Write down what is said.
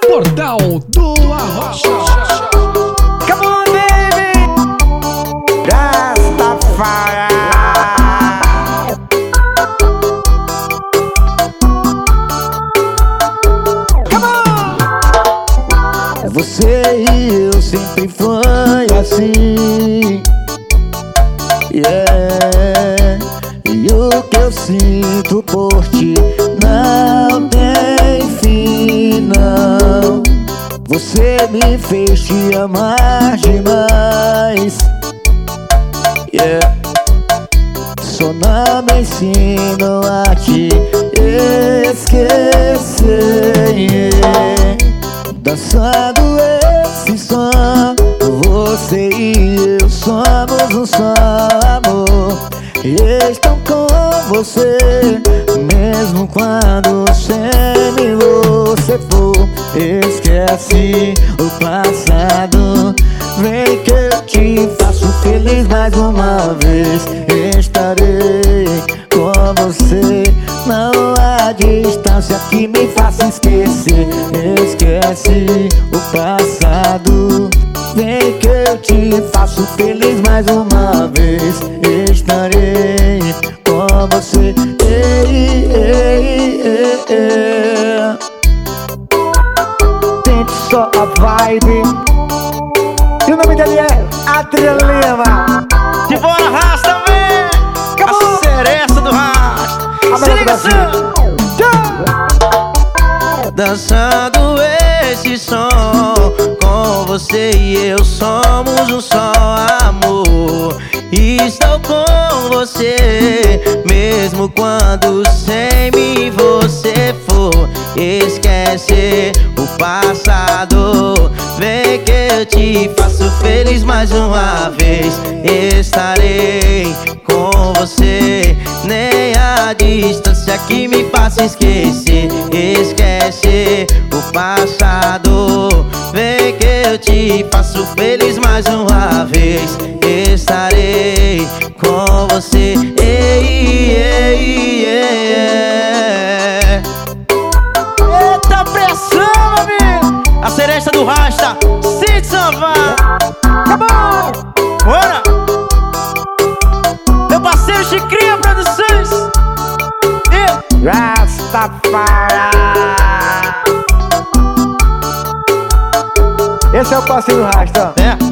Portal do Arrocha. Come on, baby! Rastafari. Come on! Você e eu sempre foi assim. Yeah. E o que eu sinto por ti não tem fim, não. Você me fez te amar demais. Yeah. Só não me ensino a te esquecer. Yeah. Dançando esse som, você e eu somos um só amor. E estou com você, mesmo quando sem mim você for. Esquece o passado, vem que eu te faço feliz mais uma vez. Estarei com você, não há distância que me faça esquecer. Esquece o passado, vem que eu te faço feliz mais uma vez. Estarei com você. Ei, ei, ei, ei. Sente só a vibe. E o nome dele é Adriano Lima. De bora, rasta, vem! A seresta do rasta. Se liga, som! Dançando esse som, com você e eu somos um só amor. Estou com você, mesmo quando sem mim você for. Esquece o passado, vem que eu te faço feliz mais uma vez. Estarei com você, nem a distância que me faça esquecer. Esquece o passado, vem que eu te faço feliz mais uma vez. Estarei com você. Ei, ei, ei, ei. Eita pressão, amigo! A seresta do rasta, Cid Sambar. Acabou! Bora! Meu parceiro Chicrinha Produções. Rastafari. Esse é o parceiro Rasta. É.